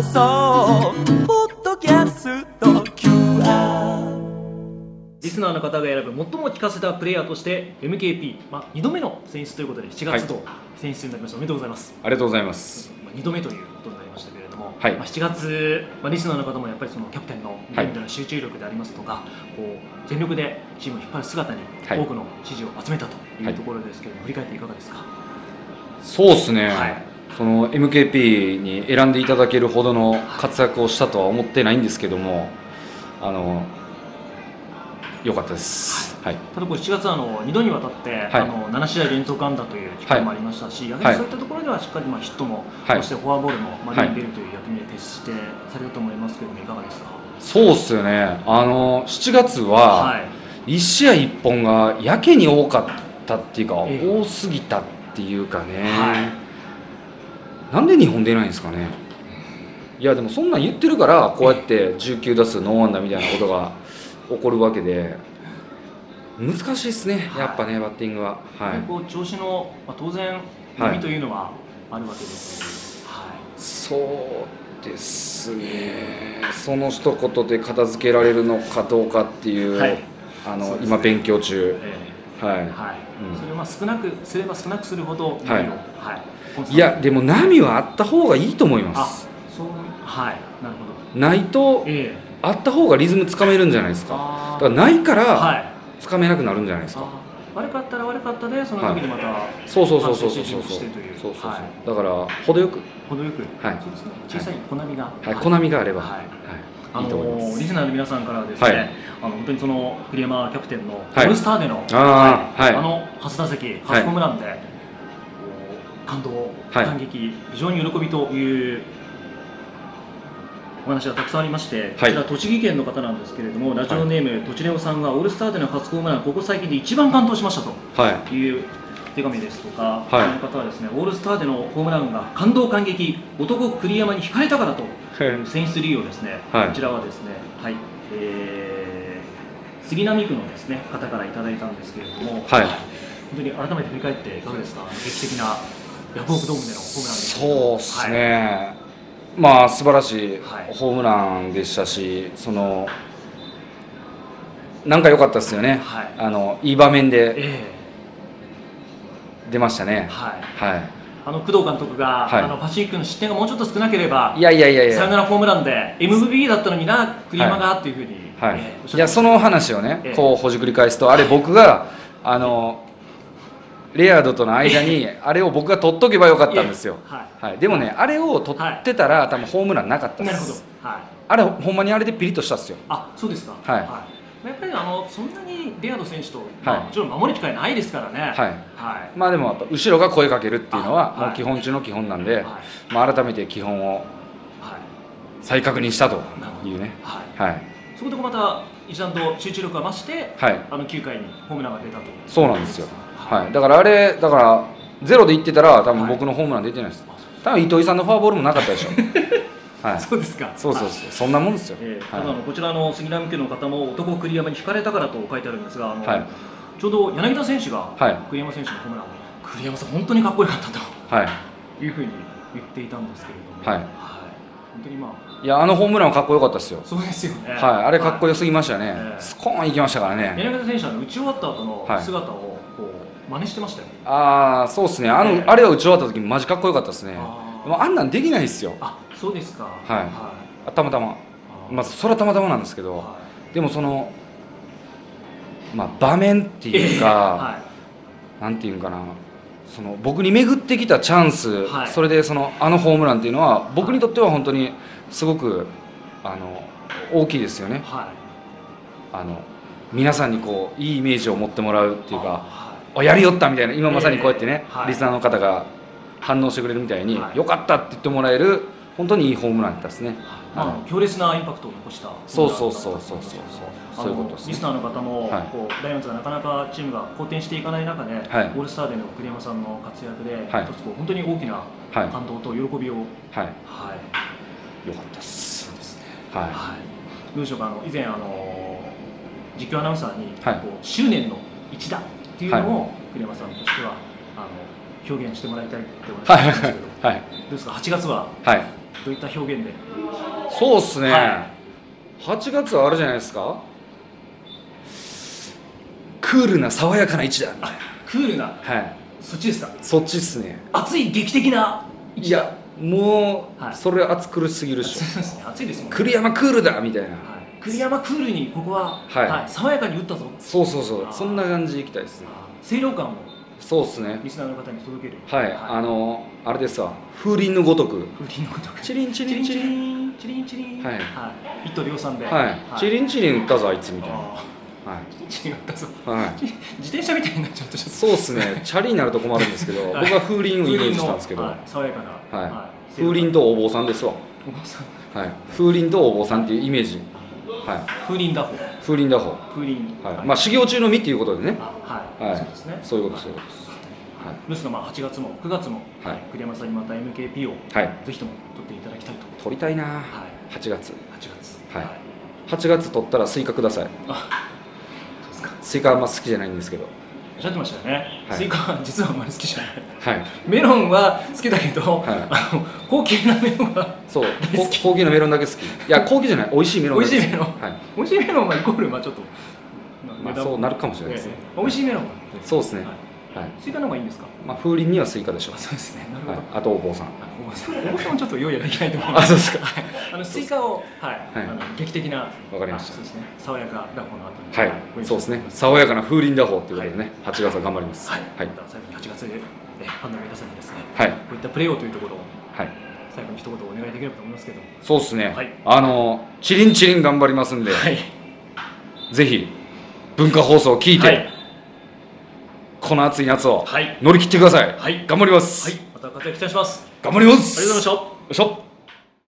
送ポッドキャスト QR。 リスナーの方が選ぶ最も聞かせたプレイヤーとして MKP、2度目の選出ということで7月と選出になりました。おめでとうございます。 ありがとうございます。 2度目ということになりましたけれども、 はい 7月、リスナーの方もやっぱりそのキャプテンのゲームでの集中力でありますとか、こう全力でチームを引っ張る姿に多くの支持を集めたというところですけれども、振り返っていかがですか？ そうですね、 はい、 その MKP に選んでいただけるほどの活躍をしたとは思ってないんですけども、良かったです。はい、 ただこれ7月2度にわたって、7試合連続安打という機会もありましたし、やはりそういったところではしっかりヒットも、そしてフォアボールも塁に出るという役目に徹してされると思いますけども、いかがですか？ そうですよね、7月は1試合1本がやけに多かったっていうか、多すぎたっていうかね、なんで2本出ないんですかね。いやでもそんなん言ってるからこうやって19打数ノーアンダーみたいなことが起こるわけで、難しいですね、やっぱね、バッティングは。 こう調子の、当然波というのはあるわけですよね。 そうですね、その一言で片付けられるのかどうかっていう、今勉強中。それを少なくすれば少なくするほど波を、いやでも波はあった方がいいと思います。 なるほど。 ないと、あった方がリズムつかめるんじゃないですか。だからないからつかめなくなるんじゃないですか。 悪かったら悪かったで、その時にまたそうだから程よくそうですね、小さい小波が小波があればいいと思います。 リスナーの皆さんからはですね、本当にその栗山キャプテンのオールスターでの初打席初ホームランで感動、感激、非常に喜びというお話がたくさんありまして、こちら栃木県の方なんですけれども、ラジオネームとちレオさんがオールスターでの初ホームラン、ここ最近で一番感動しましたという手紙ですとか、この方はですね、オールスターでのホームランが感動感激、男栗山に惹かれたからという選出理由をですね、こちらはですね、杉並区のですね方からいただいたんですけれども、本当に改めて振り返っていかがですか？劇的なヤフオクドームでのホームランです。 そうですね。素晴らしいホームランでしたし、なんか良かったですよね。いい場面で出ましたね。 工藤監督が、パシフィックの失点がもうちょっと少なければ、サヨナラホームランで MVP だったのにな、栗山がっていうふうに、 いやその話をね、こうほじくり返すと、あれ僕がレアードとの間にあれを僕が取っとけばよかったんですよ。でもね、あれを取ってたら多分ホームランなかったです。あれほんまにあれでピリッとしたっすよ。 そうですか。やっぱりそんなにレアード選手と、もちろん守る機会ないですからね。 でもやっぱ後ろが声かけるっていうのはもう基本中の基本なんで、改めて基本を再確認したというね。 そこでまた一段と集中力が増して、9回にホームランが出たと。 そうなんですよ。だからゼロでいってたら多分僕のホームラン出てないです。多分糸井さんのフォアボールもなかったでしょ。 そうですか。 そんなもんですよ。 こちらの杉並区の方も男栗山に惹かれたからと書いてあるんですが、ちょうど柳田選手が栗山選手のホームランを栗山さん本当にかっこよかったというふうに言っていたんですけれども、本当にいやホームランはかっこよかったですよ。 そうですよね。 あれかっこよすぎましたね。スコーンいきましたからね。 柳田選手は打ち終わった後の姿を真似してましたよ。 そうですね。あれは打ち終わった時マジかっこよかったですね。あんなんできないですよ。 そうですか。 たまたま。それはたまたまなんですけど、でも場面っていうか、なんていうんかな、僕に巡ってきたチャンス、それでホームランっていうのは僕にとっては本当にすごく大きいですよね。皆さんにいいイメージを持ってもらうっていうか、やりよったみたいな、今まさにこうやってね、リスナーの方が反応してくれるみたいに、よかったって言ってもらえる本当にいいホームランだったですね。 強烈なインパクトを残した。 そういうことですね。 リスナーの方もダイアンツがなかなかチームが好転していかない中で、オールスターでの栗山さんの活躍で一つ本当に大きな感動と喜びを。よかったです。 どうでしょうか。以前実況アナウンサーに執念の一打っていうのを栗山さんとしては表現してもらいたいってお話ししたんですけど、どうですか。8月はどういった表現で？ そうっすね、 はい、 8月はあれじゃないですか、クールな爽やかな位置だみたいな。 クールな、 はい、 そっちですか？ そっちっすね。 熱い劇的な位置だ。 いやもう、 はい、 それ熱苦しすぎるっしょ。 そうですね、熱いですもんね。 栗山クールだみたいな、はい、 栗山クールにここは、 はいはい、爽やかに打ったぞ。 そうそうそう、そんな感じでいきたいですね。 清涼感をそうっすね、 リスナーの方に届ける。 はい、はい、あれですわ、風鈴のごとく、 風鈴のごとく、 チリンチリンチリンチリンチリン、 はい、 はい、一刀両断で、 はい、チリンチリン打ったぞあいつみたいな、はい、 チリン打ったぞ、 はい、 自転車みたいになっちゃうと、 そうっすね、チャリになると困るんですけど、はい、僕は風鈴をイメージしたんですけど、はい、 爽やかな、 はいはい、風鈴とお坊さんですわ。 お坊さん、 はい、風鈴とお坊さんっていうイメージ、はい、 風鈴打法、 風鈴打法、 風鈴、 はい、まあ修行中の身っていうことでね、 はい、 はい、 そうですね、 そういうことそういうことです。 ですが、8月も9月も、はい、栗山さんにまた MKP を、はい、ぜひとも取っていただきたいと。 取りたいな、はい、8月、 8月、 はい、8月取ったらスイカください。 あ、そうですか。 スイカあんま好きじゃないんですけど。 おっしゃってましたよね、はい、スイカは実はあんまり好きじゃない、はい、メロンは好きだけど、はい、高級なメロンはそう高級なメロンだけ好き。いや高級じゃない、美味しいメロンだけ好き。 美味しいメロン、はい、美味しいメロンはイコール、まあちょっと、 まあ、そうなるかもしれないですね、 美味しいメロンはそうですね、はい、 スイカの方がいいんですか？ まあ風鈴にはスイカでしょう。 そうですね、なるほど、 はい、あとお坊さん、 お坊さんもちょっと用意ができないと思います。 あ、そうですか。 スイカを、はい、劇的な、 わかりました。 そうですね、爽やか打法の後に、 はい、そうですね、爽やかな風鈴打法ということでね、8月は頑張ります。 はい、最後に8月でファンの皆さんにですね、 はい、 こういったプレーをというところを、 はい、 最後に一言お願いできればと思いますけど。 そうですね、チリンチリン頑張りますんで、ぜひ文化放送を聞いて、この暑い夏を乗り切ってください。はい、頑張ります。 はい、また活躍いたします。 頑張ります。 ありがとうございました。 よいしょ。